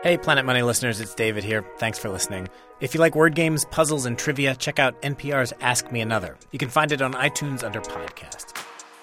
Hey, Planet Money listeners, it's David here. Thanks for listening. If you like word games, puzzles, and trivia, check out NPR's Ask Me Another. You can find it on iTunes under podcast.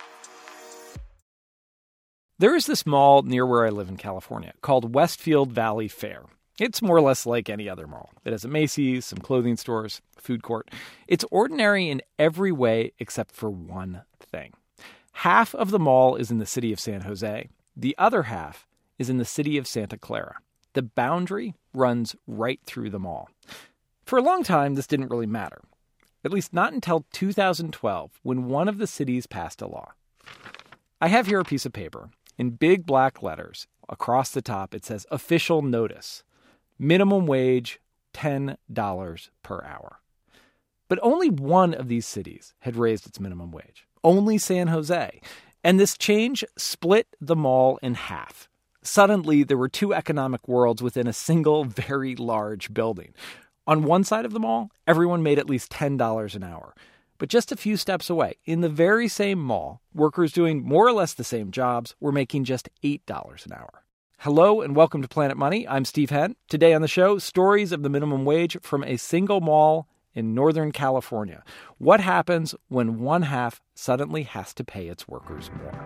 There is this mall near where I live in California called Westfield Valley Fair. It's more or less like any other mall. It has a Macy's, some clothing stores, a food court. It's ordinary in every way except for one thing. Half of the mall is in the city of San Jose. The other half is in the city of Santa Clara. The boundary runs right through the mall. For a long time, this didn't really matter. At least not until 2012, when one of the cities passed a law. I have here a piece of paper. In big black letters, across the top, it says, official notice. Minimum wage, $10 per hour. But only one of these cities had raised its minimum wage. Only San Jose. And this change split the mall in half. Suddenly, there were two economic worlds within a single, very large building. On one side of the mall, everyone made at least $10 an hour. But just a few steps away, in the very same mall, workers doing more or less the same jobs were making just $8 an hour. Hello and welcome to Planet Money. I'm Steve Henn. Today on the show, stories of the minimum wage from a single mall in Northern California. What happens when one half suddenly has to pay its workers more?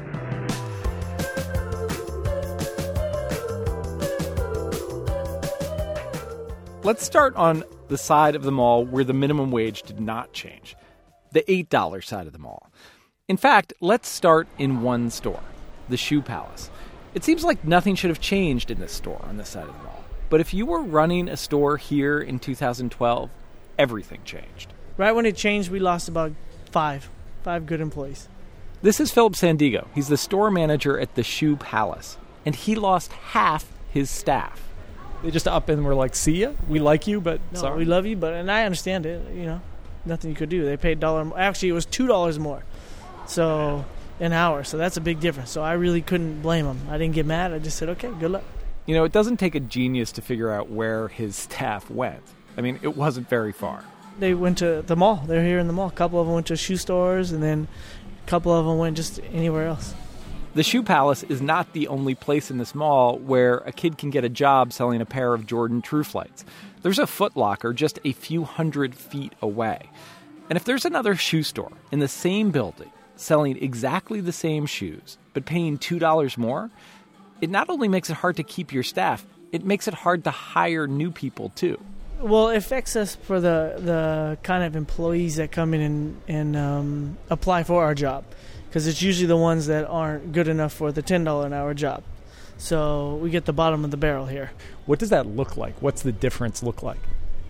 Let's start on the side of the mall where the minimum wage did not change, the $8 side of the mall. In fact, let's start in one store, the Shoe Palace. It seems like nothing should have changed in this store on this side of the mall. But if you were running a store here in 2012, everything changed. Right when it changed, we lost about five good employees. This is Philip Sandiego. He's the store manager at the Shoe Palace, and he lost half his staff. They just up and were like, see ya, we like you, but no, sorry. We love you, but, and I understand it, nothing you could do. They paid $1. Actually, it was $2 more, so an hour. So that's a big difference. So I really couldn't blame them. I didn't get mad. I just said, okay, good luck. It doesn't take a genius to figure out where his staff went. I mean, it wasn't very far. They went to the mall. They're here in the mall. A couple of them went to shoe stores, and then a couple of them went just anywhere else. The Shoe Palace is not the only place in this mall where a kid can get a job selling a pair of Jordan True Flights. There's a Foot Locker just a few hundred feet away. And if there's another shoe store in the same building selling exactly the same shoes but paying $2 more, it not only makes it hard to keep your staff, it makes it hard to hire new people too. Well, it affects us for the kind of employees that come in and apply for our job. Because it's usually the ones that aren't good enough for the $10 an hour job. So we get the bottom of the barrel here. What does that look like? What's the difference look like?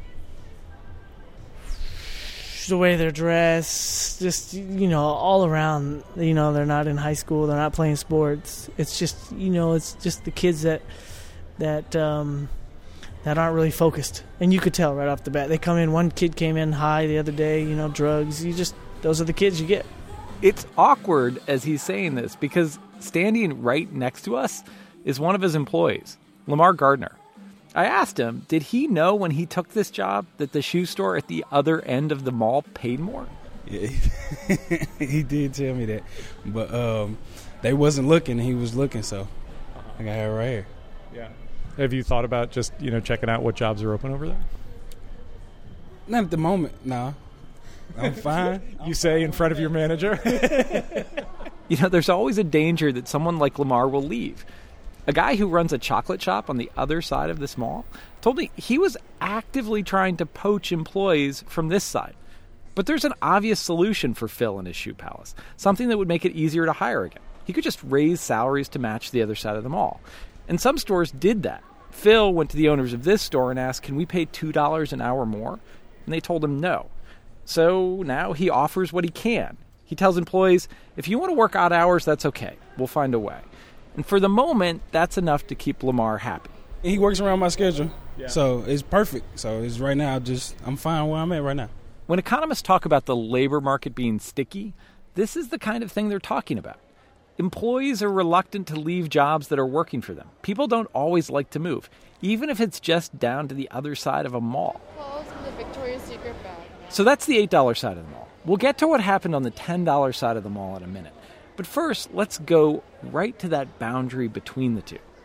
The way they're dressed, just, all around. They're not in high school. They're not playing sports. It's just, it's just the kids that aren't really focused. And you could tell right off the bat. They come in, one kid came in high the other day, drugs. Those are the kids you get. It's awkward as he's saying this because standing right next to us is one of his employees, Lamar Gardner. I asked him, did he know when he took this job that the shoe store at the other end of the mall paid more? Yeah, he did tell me that. But they wasn't looking, and he was looking, so I got her right here. Yeah. Have you thought about just, checking out what jobs are open over there? Not at the moment, no. I'm fine. You say in front of your manager? There's always a danger that someone like Lamar will leave. A guy who runs a chocolate shop on the other side of this mall told me he was actively trying to poach employees from this side. But there's an obvious solution for Phil and his Shoe Palace, something that would make it easier to hire again. He could just raise salaries to match the other side of the mall. And some stores did that. Phil went to the owners of this store and asked, can we pay $2 an hour more? And they told him no. So now he offers what he can. He tells employees, if you want to work odd hours, that's okay. We'll find a way. And for the moment, that's enough to keep Lamar happy. He works around my schedule, so it's perfect. So it's right now, I'm fine where I'm at right now. When economists talk about the labor market being sticky, this is the kind of thing they're talking about. Employees are reluctant to leave jobs that are working for them. People don't always like to move, even if it's just down to the other side of a mall. The Victoria's Secret bag. So that's the $8 side of the mall. We'll get to what happened on the $10 side of the mall in a minute. But first, let's go right to that boundary between the two.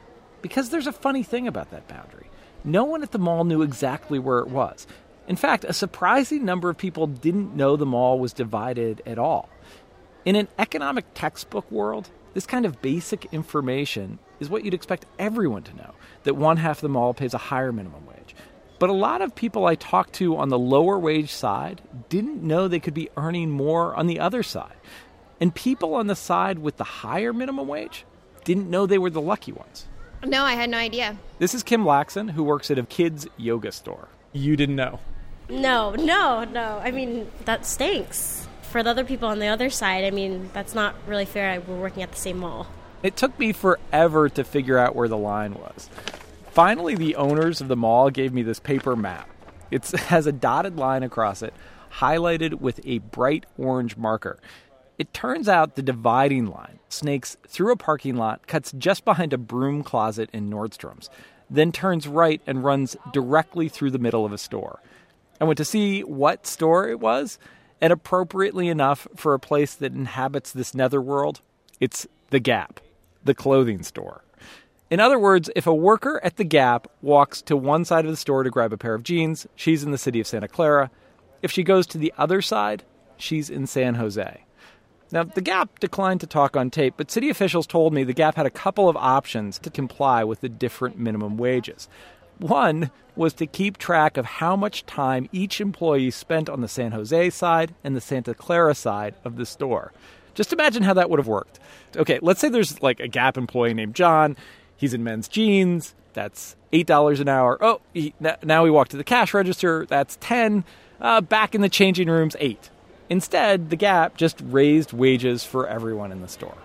Because there's a funny thing about that boundary. No one at the mall knew exactly where it was. In fact, a surprising number of people didn't know the mall was divided at all. In an economic textbook world, this kind of basic information is what you'd expect everyone to know, that one half of the mall pays a higher minimum wage. But a lot of people I talked to on the lower wage side didn't know they could be earning more on the other side. And people on the side with the higher minimum wage didn't know they were the lucky ones. No, I had no idea. This is Kim Laxon, who works at a kids' yoga store. You didn't know? No. I mean, that stinks. For the other people on the other side, I mean, that's not really fair. We're working at the same mall. It took me forever to figure out where the line was. Finally, the owners of the mall gave me this paper map. It has a dotted line across it, highlighted with a bright orange marker. It turns out the dividing line snakes through a parking lot, cuts just behind a broom closet in Nordstrom's, then turns right and runs directly through the middle of a store. I went to see what store it was, and appropriately enough for a place that inhabits this netherworld, it's The Gap, the clothing store. In other words, if a worker at The Gap walks to one side of the store to grab a pair of jeans, she's in the city of Santa Clara. If she goes to the other side, she's in San Jose. Now, The Gap declined to talk on tape, but city officials told me The Gap had a couple of options to comply with the different minimum wages. One was to keep track of how much time each employee spent on the San Jose side and the Santa Clara side of the store. Just imagine how that would have worked. Okay, let's say there's like a Gap employee named John. He's in men's jeans. That's $8 an hour. Oh, now we walk to the cash register. That's $10. Back in the changing rooms, $8. Instead, The Gap just raised wages for everyone in the store.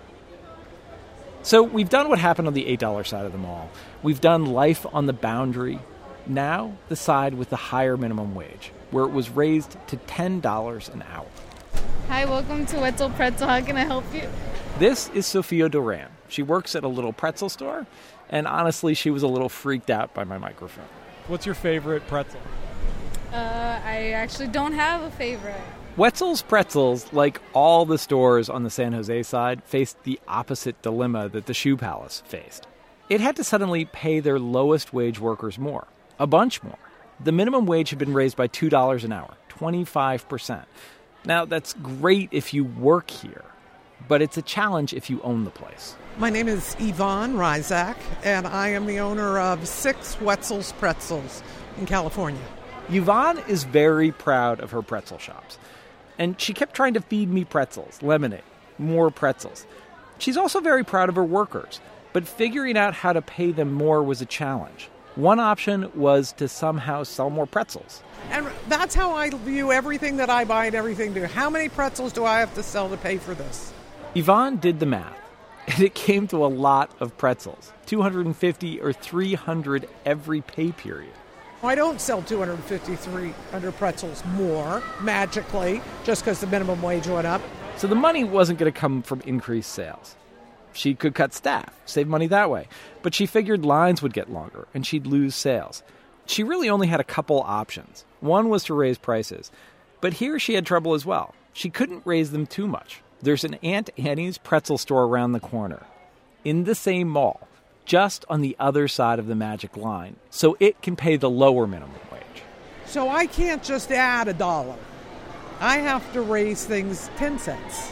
So we've done what happened on the $8 side of the mall. We've done life on the boundary. Now the side with the higher minimum wage, where it was raised to $10 an hour. Hi, welcome to Wetzel Pretzel. How can I help you? This is Sophia Duran. She works at a little pretzel store, and honestly, she was a little freaked out by my microphone. What's your favorite pretzel? I actually don't have a favorite. Wetzel's Pretzels, like all the stores on the San Jose side, faced the opposite dilemma that the Shoe Palace faced. It had to suddenly pay their lowest wage workers more, a bunch more. The minimum wage had been raised by $2 an hour, 25%. Now, that's great if you work here, but it's a challenge if you own the place. My name is Yvonne Ryzak, and I am the owner of 6 Wetzel's Pretzels in California. Yvonne is very proud of her pretzel shops. And she kept trying to feed me pretzels, lemonade, more pretzels. She's also very proud of her workers, but figuring out how to pay them more was a challenge. One option was to somehow sell more pretzels. And that's how I view everything that I buy and everything do. How many pretzels do I have to sell to pay for this? Yvonne did the math, and it came to a lot of pretzels, 250 or 300 every pay period. I don't sell 250, 300 pretzels more, magically, just because the minimum wage went up. So the money wasn't going to come from increased sales. She could cut staff, save money that way. But she figured lines would get longer, and she'd lose sales. She really only had a couple options. One was to raise prices. But here she had trouble as well. She couldn't raise them too much. There's an Aunt Annie's pretzel store around the corner, in the same mall, just on the other side of the magic line, so it can pay the lower minimum wage. So I can't just add $1. I have to raise things 10 cents,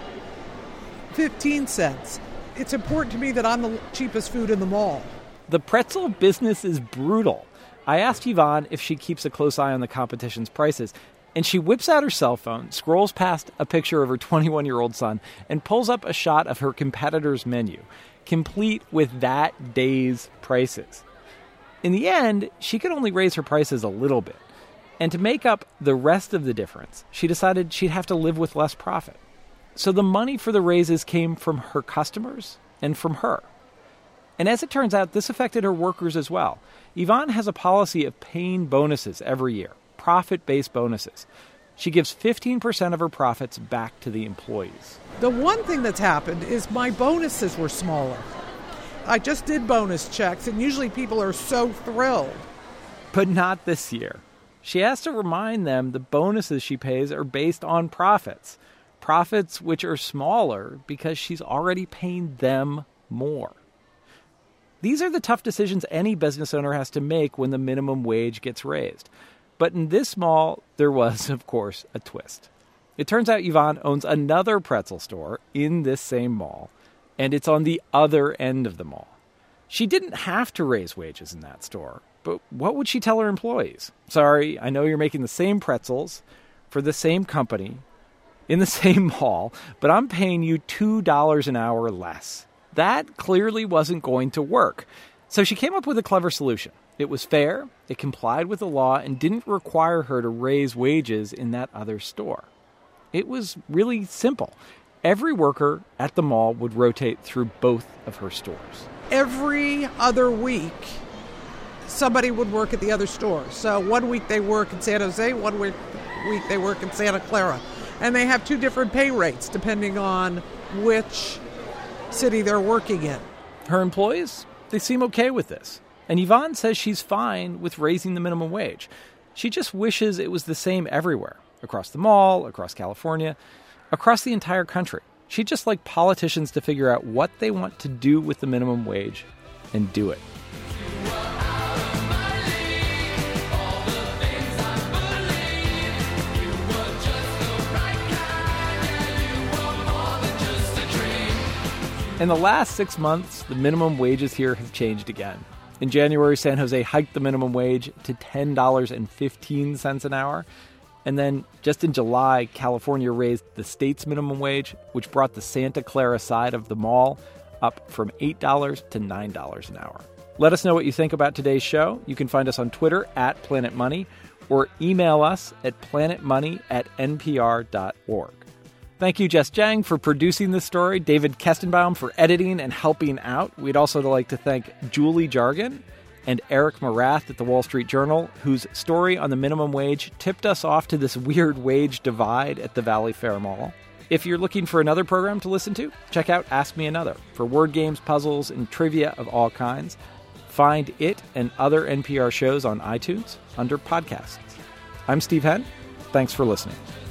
15 cents. It's important to me that I'm the cheapest food in the mall. The pretzel business is brutal. I asked Yvonne if she keeps a close eye on the competition's prices, and she whips out her cell phone, scrolls past a picture of her 21-year-old son, and pulls up a shot of her competitor's menu, complete with that day's prices. In the end, she could only raise her prices a little bit. And to make up the rest of the difference, she decided she'd have to live with less profit. So the money for the raises came from her customers and from her. And as it turns out, this affected her workers as well. Yvonne has a policy of paying bonuses every year, profit-based bonuses. She gives 15% of her profits back to the employees. The one thing that's happened is my bonuses were smaller. I just did bonus checks, and usually people are so thrilled. But not this year. She has to remind them the bonuses she pays are based on profits. Profits which are smaller because she's already paying them more. These are the tough decisions any business owner has to make when the minimum wage gets raised. But in this mall, there was, of course, a twist. It turns out Yvonne owns another pretzel store in this same mall, and it's on the other end of the mall. She didn't have to raise wages in that store, but what would she tell her employees? Sorry, I know you're making the same pretzels for the same company in the same mall, but I'm paying you $2 an hour less. That clearly wasn't going to work. So she came up with a clever solution. It was fair, it complied with the law, and didn't require her to raise wages in that other store. It was really simple. Every worker at the mall would rotate through both of her stores. Every other week, somebody would work at the other store. So 1 week they work in San Jose, 1 week they work in Santa Clara. And they have 2 different pay rates depending on which city they're working in. Her employees, they seem okay with this. And Yvonne says she's fine with raising the minimum wage. She just wishes it was the same everywhere, across the mall, across California, across the entire country. She'd just like politicians to figure out what they want to do with the minimum wage and do it. In the last 6 months, the minimum wages here have changed again. In January, San Jose hiked the minimum wage to $10.15 an hour. And then just in July, California raised the state's minimum wage, which brought the Santa Clara side of the mall up from $8 to $9 an hour. Let us know what you think about today's show. You can find us on Twitter at Planet Money or email us at planetmoney@npr.org. Thank you, Jess Jang, for producing this story, David Kestenbaum for editing and helping out. We'd also like to thank Julie Jargon and Eric Morath at the Wall Street Journal, whose story on the minimum wage tipped us off to this weird wage divide at the Valley Fair Mall. If you're looking for another program to listen to, check out Ask Me Another for word games, puzzles, and trivia of all kinds. Find it and other NPR shows on iTunes under podcasts. I'm Steve Henn. Thanks for listening.